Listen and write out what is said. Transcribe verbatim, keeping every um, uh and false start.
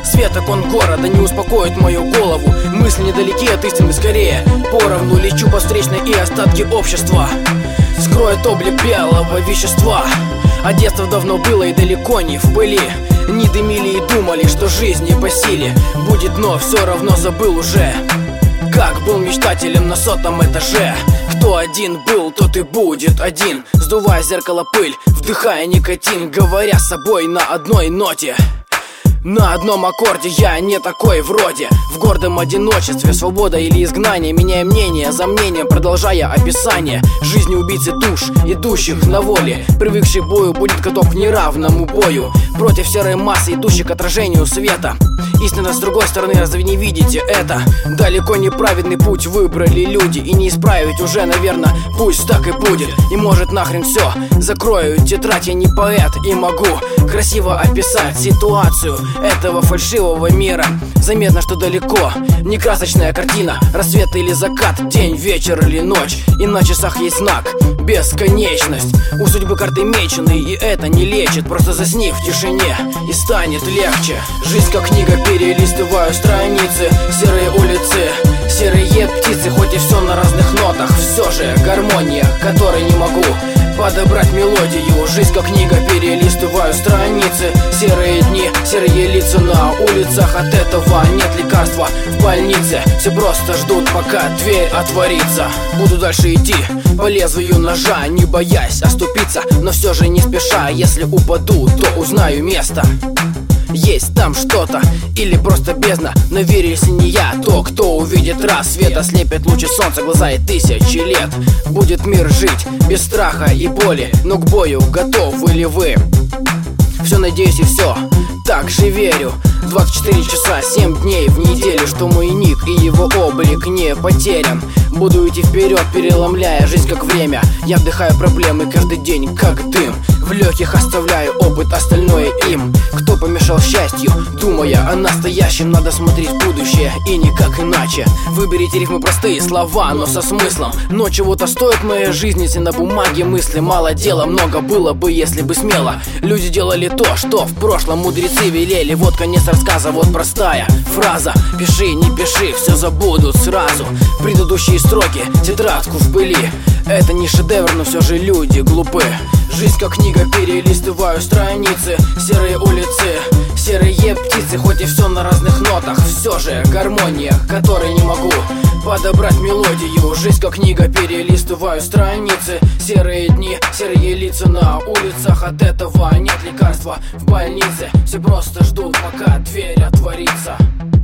Свет окон города не успокоит мою голову. Мысли недалеки от истины, скорее поровну лечу по встречной и остатки общества скроет облик белого вещества. А детство давно было и далеко не в пыли. Не дымили и думали, что жизнь не по силе будет, но все равно забыл уже, как был мечтателем на сотом этаже. Кто один был, тот и будет один, сдувая зеркало пыль, вдыхая никотин, говоря с собой на одной ноте, на одном аккорде. Я не такой вроде. В гордом одиночестве, свобода или изгнание, меняя мнение за мнением, продолжая описание жизни убийцы душ, идущих на воле. Привыкший к бою будет готов к неравному бою против серой массы, идущих к отражению света. Истина с другой стороны, разве не видите это? Далеко неправедный путь выбрали люди, и не исправить уже, наверное, пусть так и будет. И может нахрен все, закрою тетрадь, я не поэт и могу красиво описать ситуацию этого фальшивого мира. Заметно, что далеко не красочная картина, рассвет или закат, день, вечер или ночь, и на часах есть знак бесконечность. У судьбы карты мечены, и это не лечит. Просто засни в тишине, и станет легче. Жизнь как книга, перелистываю страницы. Серые улицы, серые птицы, хоть и все на разных нотах, все же гармония, которой не могу подобрать мелодию. Жизнь как книга, перелистываю страницы. Серые дни, серые лица на улицах, от этого нет лекарства в больнице. Все просто ждут, пока дверь отворится. Буду дальше идти по лезвию ножа, не боясь оступиться, но все же не спеша. Если упаду, то узнаю место. Есть там что-то или просто бездна, но верю, если не я, то кто увидит рассвет, ослепят лучи солнца, глаза и тысячи лет. Будет мир жить без страха и боли, но к бою готовы ли вы? Все надеюсь и все так же верю. Двадцать четыре часа, семь дней в неделю, что мой ник и его облик не потерян. Буду идти вперед, переломляя жизнь как время. Я вдыхаю проблемы каждый день как дым, в легких оставляю опыт, остальное им. Кто помешал счастью, думая о настоящем? Надо смотреть в будущее и никак иначе. Выберите рифмы, простые слова, но со смыслом. Но чего-то стоит моя жизнь, если на бумаге мысли мало дела. Много было бы, если бы смело люди делали то, что в прошлом мудрецы велели. Вот конец рассказа, вот простая фраза: пиши, не пиши, все забудут сразу. Предыдущие строки, тетрадку в пыли. Это не шедевр, но все же люди глупы. Жизнь как книга, перелистываю страницы. Серые улицы, серые птицы, хоть и все на разных нотах, все же гармония, которой не могу подобрать мелодию. Жизнь как книга, перелистываю страницы. Серые дни, серые лица на улицах, от этого нет лекарства в больнице. Все просто ждут, пока дверь отворится.